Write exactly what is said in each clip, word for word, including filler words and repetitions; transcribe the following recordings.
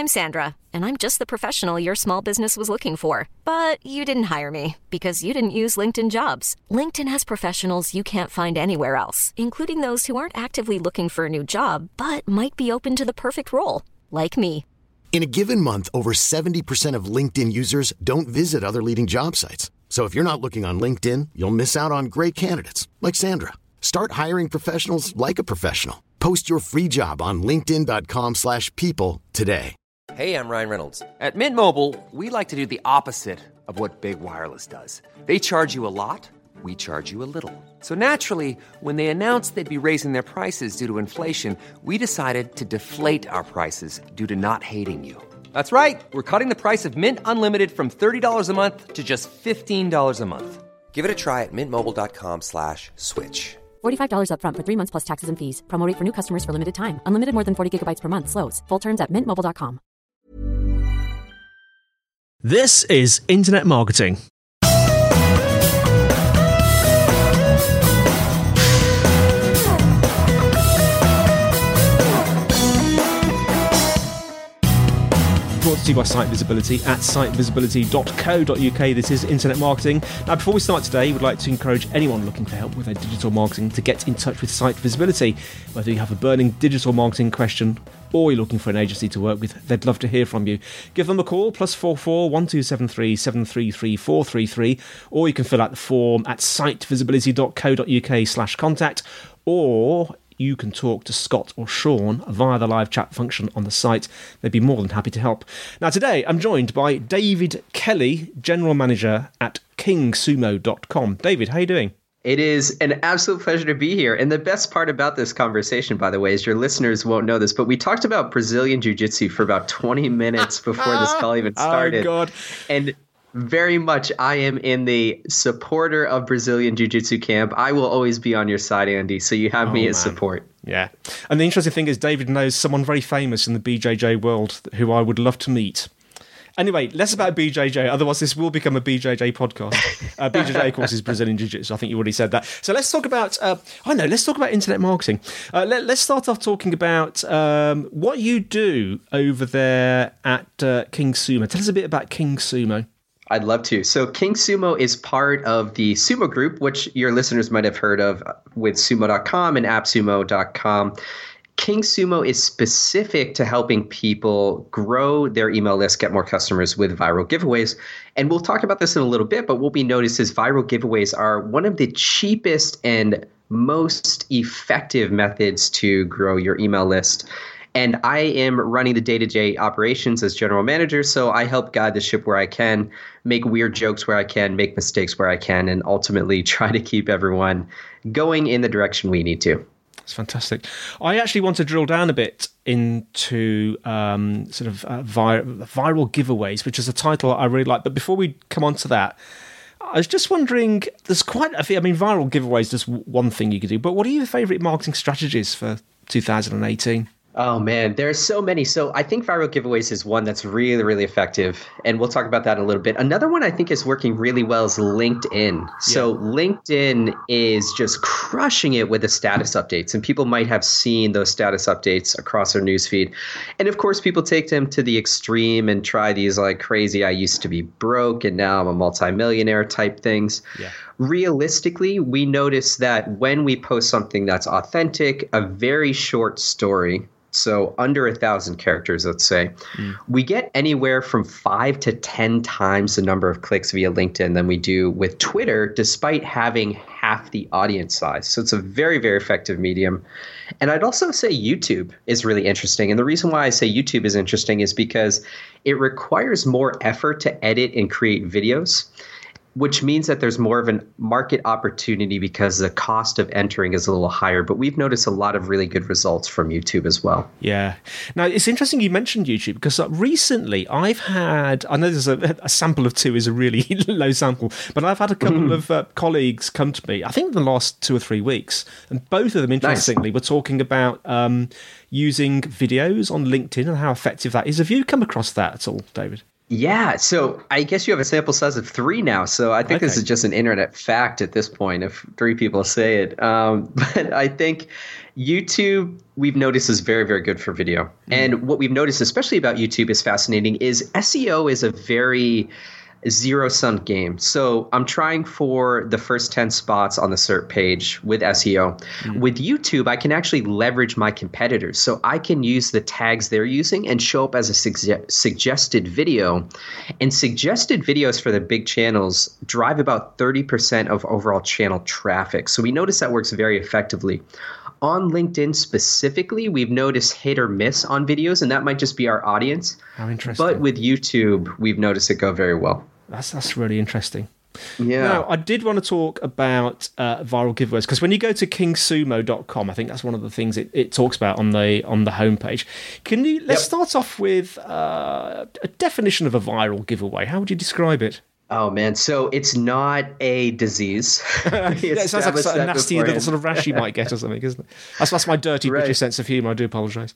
I'm Sandra, and I'm just the professional your small business was looking for. But you didn't hire me because you didn't use LinkedIn Jobs. LinkedIn has professionals you can't find anywhere else, including those who aren't actively looking for a new job, but might be open to the perfect role, like me. In a given month, over seventy percent of LinkedIn users don't visit other leading job sites. So if you're not looking on LinkedIn, you'll miss out on great candidates like Sandra. Start hiring professionals like a professional. Post your free job on linkedin dot com slash people today. Hey, I'm Ryan Reynolds. At Mint Mobile, we like to do the opposite of what Big Wireless does. They charge you a lot, we charge you a little. So naturally, when they announced they'd be raising their prices due to inflation, we decided to deflate our prices due to not hating you. That's right. We're cutting the price of Mint Unlimited from thirty dollars a month to just fifteen dollars a month. Give it a try at mintmobile.com slash switch. forty-five dollars up front for three months plus taxes and fees. Promo rate for new customers for limited time. Unlimited more than forty gigabytes per month. Slows full terms at mint mobile dot com. This is Internet Marketing. Brought to you by Site Visibility at site visibility dot co dot uk. This is Internet Marketing. Now, before we start today, we'd like to encourage anyone looking for help with their digital marketing to get in touch with Site Visibility. Whether you have a burning digital marketing question or you're looking for an agency to work with, they'd love to hear from you. Give them a call, plus four four one two seven three seven three three four three three, or you can fill out the form at site visibility dot co dot uk slash contact, or you can talk to Scott or Sean via the live chat function on the site. They'd be more than happy to help. Now, today I'm joined by David Kelly, General Manager at king sumo dot com. David, how are you doing? It is an absolute pleasure to be here. And the best part about this conversation, by the way, is your listeners won't know this, but we talked about Brazilian Jiu-Jitsu for about twenty minutes before this call even started. Oh, God. And very much I am in the supporter of Brazilian Jiu-Jitsu camp. I will always be on your side, Andy, so you have oh, me man. as support. Yeah. And the interesting thing is David knows someone very famous in the B J J world who I would love to meet. Anyway, less about B J J, otherwise this will become a B J J podcast. Uh, B J J, of course, is Brazilian Jiu-Jitsu. I think you already said that. So let's talk about, uh, I know, let's talk about internet marketing. Uh, let, let's start off talking about um, what you do over there at uh, King Sumo. Tell us a bit about King Sumo. I'd love to. So King Sumo is part of the Sumo Group, which your listeners might have heard of with sumo dot com and app sumo dot com. King Sumo is specific to helping people grow their email list, get more customers with viral giveaways. And we'll talk about this in a little bit, but what we notice is viral giveaways are one of the cheapest and most effective methods to grow your email list. And I am running the day-to-day operations as general manager, so I help guide the ship where I can, make weird jokes where I can, make mistakes where I can, and ultimately try to keep everyone going in the direction we need to. That's fantastic. I actually want to drill down a bit into um, sort of uh, vir- viral giveaways, which is a title I really like. But before we come on to that, I was just wondering, there's quite a few, I mean, viral giveaways is just one thing you could do, but what are your favourite marketing strategies for two thousand eighteen? Oh, man, there are so many. So I think viral giveaways is one that's really, really effective. And we'll talk about that in a little bit. Another one I think is working really well is LinkedIn. So yeah. LinkedIn is just crushing it with the status updates. And people might have seen those status updates across their newsfeed. And of course, people take them to the extreme and try these like crazy, I used to be broke and now I'm a multimillionaire type things. Yeah. Realistically, we notice that when we post something that's authentic, a very short story, so under a thousand characters, let's say, mm. we get anywhere from five to ten times the number of clicks via LinkedIn than we do with Twitter, despite having half the audience size. So it's a very, very effective medium. And I'd also say YouTube is really interesting. And the reason why I say YouTube is interesting is because it requires more effort to edit and create videos, which means that there's more of a market opportunity because the cost of entering is a little higher. But we've noticed a lot of really good results from YouTube as well. Yeah. Now, it's interesting you mentioned YouTube because recently I've had, I know there's a, a sample of two is a really low sample, but I've had a couple mm. of uh, colleagues come to me, I think in the last two or three weeks, and both of them, interestingly, nice. were talking about um, using videos on LinkedIn and how effective that is. Have you come across that at all, David? Yeah, so I guess you have a sample size of three now. So I think Okay. this is just an internet fact at this point if three people say it. Um, but I think YouTube, we've noticed, is very, very good for video. Mm. And what we've noticed, especially about YouTube, is fascinating, is S E O is a very zero-sum game. So I'm trying for the first ten spots on the S E R P page with S E O. Mm. With YouTube, I can actually leverage my competitors. So I can use the tags they're using and show up as a suge- suggested video. And suggested videos for the big channels drive about thirty percent of overall channel traffic. So we notice that works very effectively. On LinkedIn specifically, we've noticed hit or miss on videos, and that might just be our audience. How interesting. But with YouTube, we've noticed it go very well. That's that's really interesting. Yeah. Now, I did want to talk about uh, viral giveaways, because when you go to king sumo dot com, I think that's one of the things it, it talks about on the on the homepage. Can you let's yep. start off with uh, a definition of a viral giveaway? How would you describe it? Oh, man. So it's not a disease. It sounds like a sort of nasty little sort of rash you might get or something, isn't it? That's, that's my dirty right. British sense of humour. I do apologise.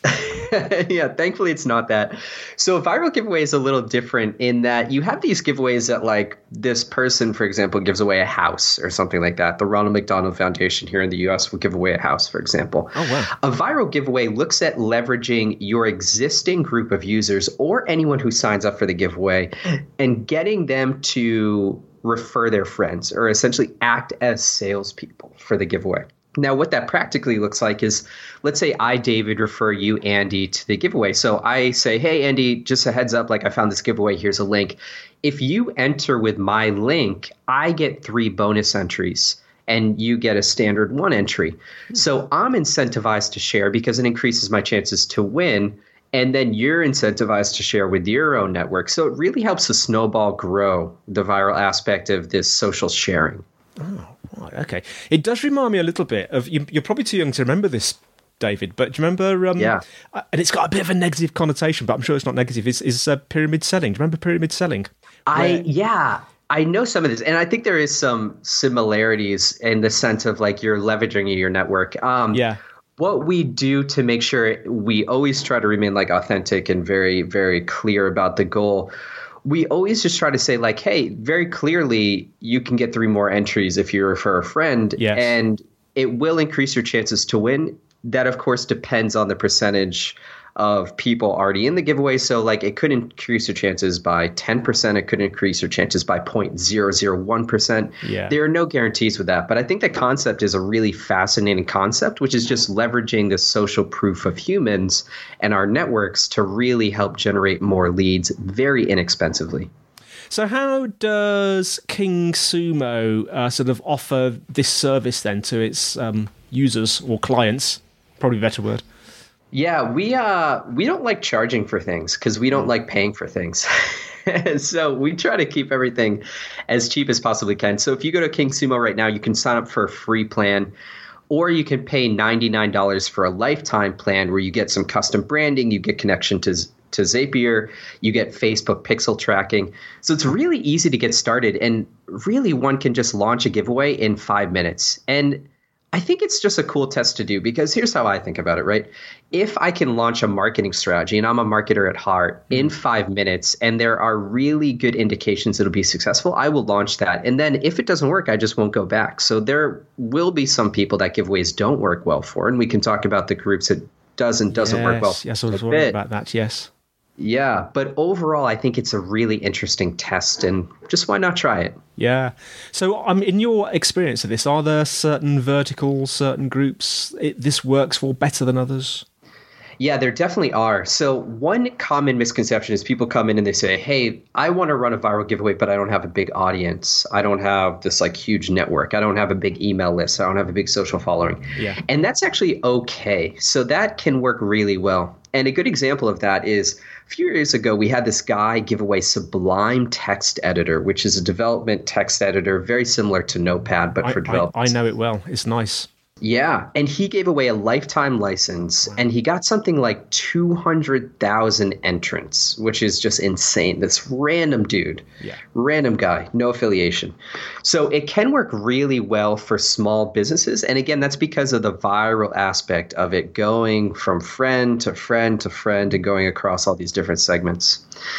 Yeah, thankfully it's not that. So a viral giveaway is a little different in that you have these giveaways that, like, this person, for example, gives away a house or something like that. The Ronald McDonald Foundation here in the U S will give away a house, for example. Oh, wow. A viral giveaway looks at leveraging your existing group of users or anyone who signs up for the giveaway and getting them to refer their friends, or essentially act as salespeople for the giveaway. Now, what that practically looks like is, let's say I, David, refer you, Andy, to the giveaway. So I say, hey, Andy, just a heads up, like I found this giveaway. Here's a link. If you enter with my link, I get three bonus entries and you get a standard one entry. So I'm incentivized to share because it increases my chances to win. And then you're incentivized to share with your own network. So it really helps the snowball grow, the viral aspect of this social sharing. Oh, right, okay. It does remind me a little bit of, you, you're probably too young to remember this, David, but do you remember, um, yeah. and it's got a bit of a negative connotation, but I'm sure it's not negative, is, is uh, pyramid selling. Do you remember pyramid selling? I, Where, yeah, I know some of this, and I think there is some similarities in the sense of, like, you're leveraging your network. Um, yeah. What we do to make sure we always try to remain, like, authentic and very, very clear about the goal, we always just try to say, like, hey, very clearly you can get three more entries if you refer a friend. Yes. And it will increase your chances to win. That, of course, depends on the percentage of people already in the giveaway. So, like, it could increase your chances by ten percent. It could increase your chances by zero point zero zero one percent. Yeah. There are no guarantees with that. But I think the concept is a really fascinating concept, which is just leveraging the social proof of humans and our networks to really help generate more leads very inexpensively. So how does King Sumo uh, sort of offer this service then to its um, users or clients? Probably a better word. Yeah, we uh we don't like charging for things because we don't like paying for things. So we try to keep everything as cheap as possibly can. So if you go to King Sumo right now, you can sign up for a free plan, or you can pay ninety-nine dollars for a lifetime plan where you get some custom branding, you get connection to to Zapier, you get Facebook pixel tracking. So it's really easy to get started, and really one can just launch a giveaway in five minutes. And I think it's just a cool test to do because here's how I think about it, right? If I can launch a marketing strategy, and I'm a marketer at heart, in five minutes, and there are really good indications it'll be successful, I will launch that. And then if it doesn't work, I just won't go back. So there will be some people that giveaways don't work well for, and we can talk about the groups it does and doesn't yes, work well. Yes, I was worried about that, yes. Yeah, but overall, I think it's a really interesting test, and just why not try it? Yeah. So, um, in your experience of this, are there certain verticals, certain groups it, this works for better than others? Yeah, there definitely are. So one common misconception is people come in and they say, hey, I want to run a viral giveaway, but I don't have a big audience. I don't have this like huge network. I don't have a big email list. I don't have a big social following. Yeah. And that's actually okay. So that can work really well. And a good example of that is a few years ago, we had this guy give away Sublime Text Editor, which is a development text editor, very similar to Notepad, but I, for developers. I, I know it well. It's nice. Yeah. And he gave away a lifetime license, wow. and he got something like two hundred thousand entrants, which is just insane. This random dude, yeah. random guy, no affiliation. So it can work really well for small businesses. And again, that's because of the viral aspect of it going from friend to friend to friend and going across all these different segments.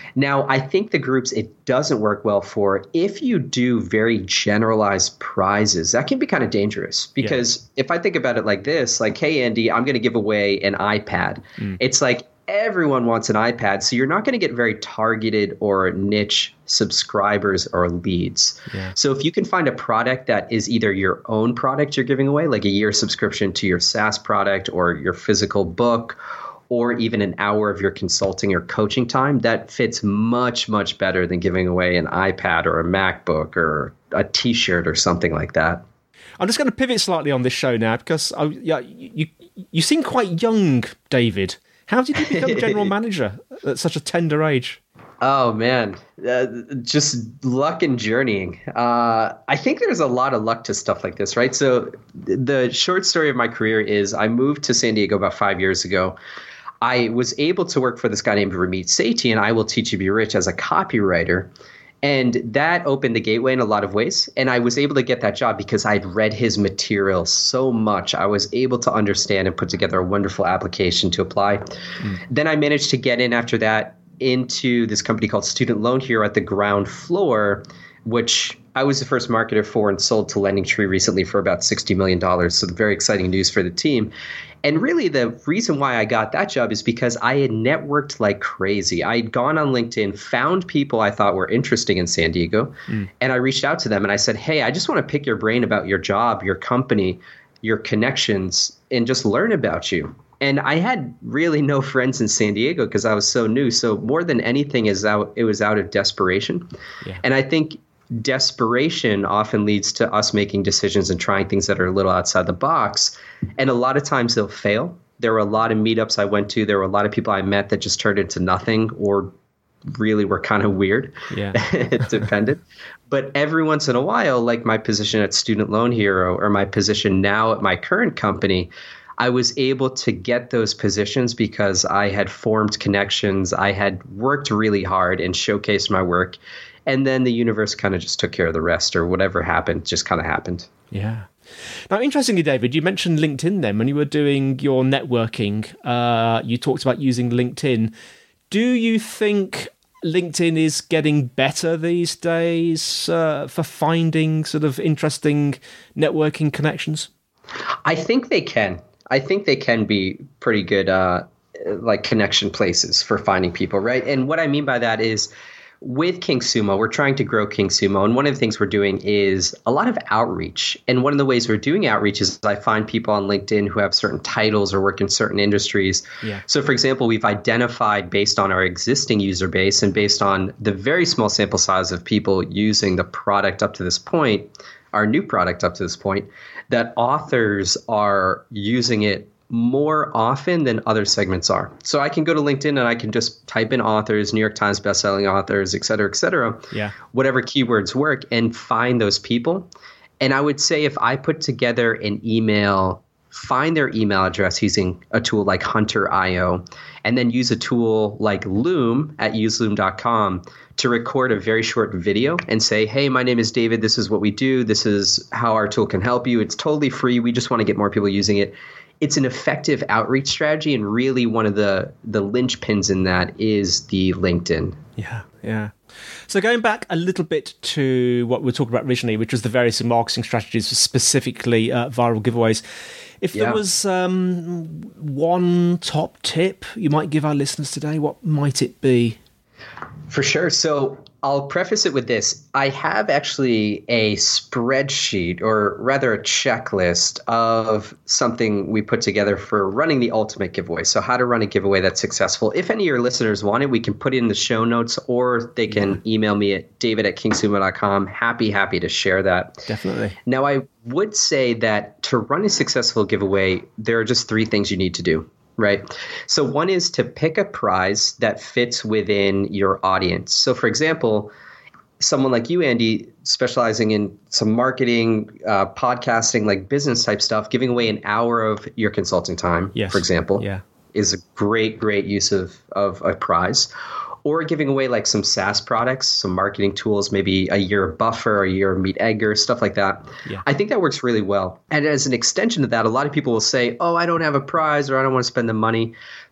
Now, I think the groups it doesn't work well for, if you do very generalized prizes, that can be kind of dangerous. Because yeah. if I think about it like this, like, hey, Andy, I'm going to give away an iPad. Mm. It's like everyone wants an iPad, so you're not going to get very targeted or niche subscribers or leads. Yeah. So if you can find a product that is either your own product you're giving away, like a year subscription to your SaaS product or your physical book, or even an hour of your consulting or coaching time, that fits much, much better than giving away an iPad or a MacBook or a T-shirt or something like that. I'm just going to pivot slightly on this show now because I, yeah, you you seem quite young, David. How did you become general manager at such a tender age? Oh, man, uh, just luck and journeying. Uh, I think there's a lot of luck to stuff like this, right? So the short story of my career is I moved to San Diego about five years ago. I was able to work for this guy named Ramit Sethi, and I Will Teach You to Be Rich as a copywriter. And that opened the gateway in a lot of ways. And I was able to get that job because I'd read his material so much. I was able to understand and put together a wonderful application to apply. Mm. Then I managed to get in after that into this company called Student Loan Hero at the ground floor, which I was the first marketer for and sold to LendingTree recently for about sixty million dollars. So very exciting news for the team. And really the reason why I got that job is because I had networked like crazy. I'd gone on LinkedIn, found people I thought were interesting in San Diego, mm. and I reached out to them and I said, hey, I just want to pick your brain about your job, your company, your connections, and just learn about you. And I had really no friends in San Diego because I was so new. So more than anything, is out, it was out of desperation. Yeah. And I think desperation often leads to us making decisions and trying things that are a little outside the box. And a lot of times they'll fail. There were a lot of meetups I went to. There were a lot of people I met that just turned into nothing or really were kind of weird. Yeah. It depended. But every once in a while, like my position at Student Loan Hero or my position now at my current company, I was able to get those positions because I had formed connections. I had worked really hard and showcased my work. And then the universe kind of just took care of the rest, or whatever happened just kind of happened. Yeah. Now, interestingly, David, you mentioned LinkedIn then when you were doing your networking. Uh, you talked about using LinkedIn. Do you think LinkedIn is getting better these days uh, for finding sort of interesting networking connections? I think they can. I think they can be pretty good uh, like connection places for finding people, right? And what I mean by that is, with King Sumo, we're trying to grow King Sumo. And one of the things we're doing is a lot of outreach. And one of the ways we're doing outreach is I find people on LinkedIn who have certain titles or work in certain industries. Yeah. So, for example, we've identified based on our existing user base and based on the very small sample size of people using the product up to this point, our new product up to this point, that authors are using it more often than other segments are. So I can go to LinkedIn and I can just type in authors, New York Times bestselling authors, et cetera, et cetera, yeah. whatever keywords work, and find those people. And I would say if I put together an email, find their email address using a tool like Hunter dot io, and then use a tool like Loom at use loom dot com to record a very short video and say, hey, my name is David. This is what we do. This is how our tool can help you. It's totally free. We just want to get more people using it. It's an effective outreach strategy, and really one of the, the linchpins in that is the LinkedIn. Yeah, yeah. So going back a little bit to what we were talking about originally, which was the various marketing strategies, specifically uh, viral giveaways. If there yeah. was um, one top tip you might give our listeners today, what might it be? For sure. So I'll preface it with this. I have actually a spreadsheet, or rather a checklist of something we put together for running the ultimate giveaway. So how to run a giveaway that's successful. If any of your listeners want it, we can put it in the show notes, or they can email me at david at king sumo dot com. Happy, happy to share that. Definitely. Now, I would say that to run a successful giveaway, there are just three things you need to do. Right. So one is to pick a prize that fits within your audience. So, for example, someone like you, Andy, specializing in some marketing, uh, podcasting, like business type stuff, giving away an hour of your consulting time, yes. for example, yeah. is a great, great use of, of a prize. Or giving away like some SaaS products, some marketing tools, maybe a year of Buffer, a year of Meet Edgar, stuff like that. Yeah. I think that works really well. And as an extension of that, a lot of people will say, oh, I don't have a prize, or I don't want to spend the money.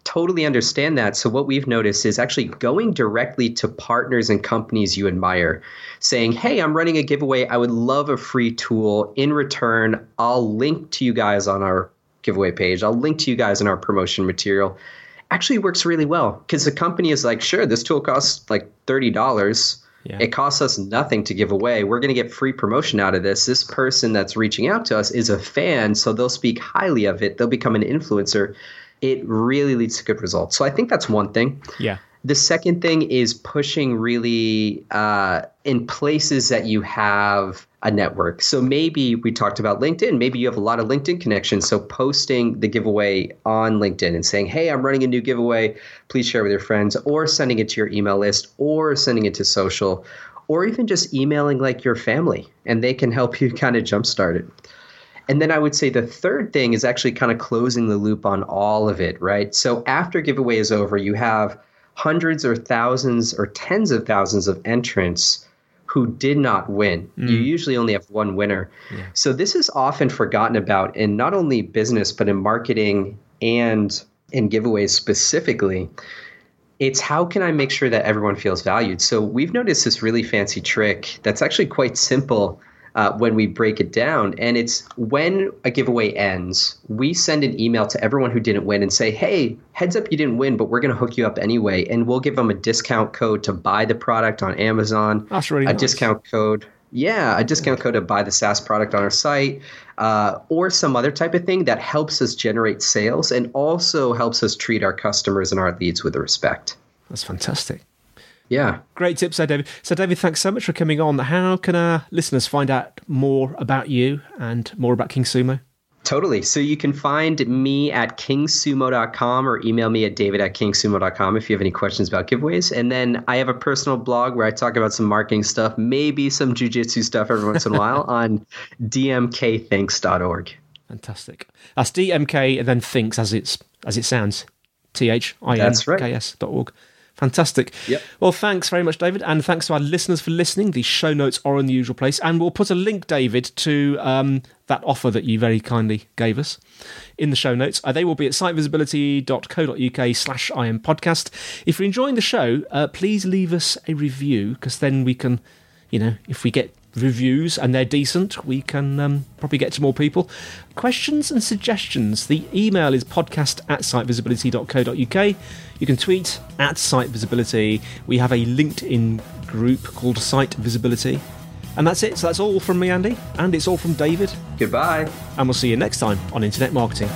totally understand that. So what we've noticed is actually going directly to partners and companies you admire, saying, hey, I'm running a giveaway. I would love a free tool. In return, I'll link to you guys on our giveaway page. I'll link to you guys in our promotion material. Actually works really well because the company is like, sure, this tool costs like thirty dollars. Yeah. It costs us nothing to give away. We're going to get free promotion out of this. This person that's reaching out to us is a fan, so they'll speak highly of it. They'll become an influencer. It really leads to good results. So I think that's one thing. Yeah. The second thing is pushing really uh, in places that you have a network. So maybe we talked about LinkedIn. Maybe you have a lot of LinkedIn connections. So posting the giveaway on LinkedIn and saying, hey, I'm running a new giveaway. Please share with your friends, or sending it to your email list, or sending it to social, or even just emailing like your family, and they can help you kind of jumpstart it. And then I would say the third thing is actually kind of closing the loop on all of it, right? So after giveaway is over, you have hundreds or thousands or tens of thousands of entrants who did not win. Mm. You usually only have one winner. Yeah. So this is often forgotten about in not only business, but in marketing and in giveaways specifically. It's how can I make sure that everyone feels valued? So we've noticed this really fancy trick that's actually quite simple uh, when we break it down. And it's when a giveaway ends, we send an email to everyone who didn't win and say, hey, heads up, you didn't win, but we're going to hook you up anyway. And we'll give them a discount code to buy the product on Amazon. That's really a nice. discount code. Yeah, a discount code to buy the SaaS product on our site, uh, or some other type of thing that helps us generate sales and also helps us treat our customers and our leads with respect. That's fantastic. Yeah. Great tips there, David. So, David, thanks so much for coming on. How can our listeners find out more about you and more about King Sumo? Totally. So you can find me at king sumo dot com or email me at david at king sumo dot com if you have any questions about giveaways. And then I have a personal blog where I talk about some marketing stuff, maybe some jiu-jitsu stuff every once in a while on d m k thinks dot org. Fantastic. That's D M K and then thinks as it's as it sounds. T H I N K S dot org. Fantastic. Yep. Well, thanks very much, David. And thanks to our listeners for listening. The show notes are in the usual place. And we'll put a link, David, to um, that offer that you very kindly gave us in the show notes. Uh, they will be at sitevisibility dot co dot uk slash I am podcast. If you're enjoying the show, uh, please leave us a review, because then we can, you know, if we get reviews and they're decent, we can um, probably get to more people. Questions and suggestions. The email is podcast at sitevisibility dot co dot uk. You can tweet at sitevisibility. We have a LinkedIn group called Site Visibility. And that's it. So that's all from me, Andy. And it's all from David. Goodbye. And we'll see you next time on Internet Marketing.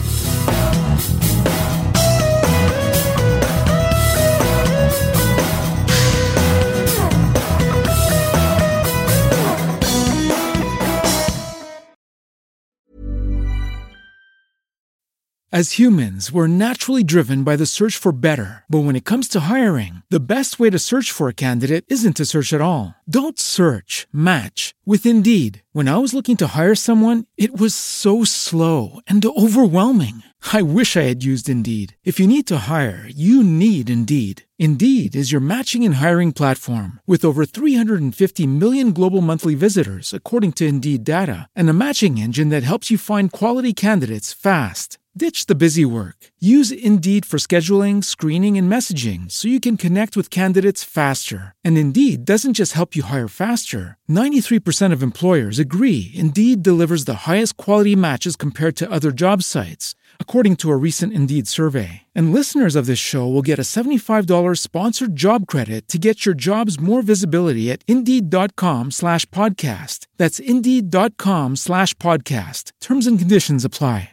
As humans, we're naturally driven by the search for better. But when it comes to hiring, the best way to search for a candidate isn't to search at all. Don't search, match with Indeed. When I was looking to hire someone, it was so slow and overwhelming. I wish I had used Indeed. If you need to hire, you need Indeed. Indeed is your matching and hiring platform with over three hundred fifty million global monthly visitors, according to Indeed data, and a matching engine that helps you find quality candidates fast. Ditch the busy work. Use Indeed for scheduling, screening, and messaging so you can connect with candidates faster. And Indeed doesn't just help you hire faster. ninety-three percent of employers agree Indeed delivers the highest quality matches compared to other job sites, according to a recent Indeed survey. And listeners of this show will get a seventy-five dollars sponsored job credit to get your jobs more visibility at Indeed.com slash podcast. That's Indeed.com slash podcast. Terms and conditions apply.